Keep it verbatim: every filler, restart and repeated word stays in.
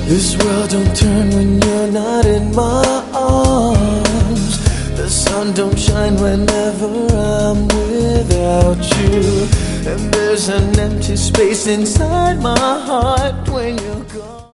This world don't turn when you're not in my arms. The sun don't shine whenever I'm without you. And there's an empty space inside my heart when you're gone.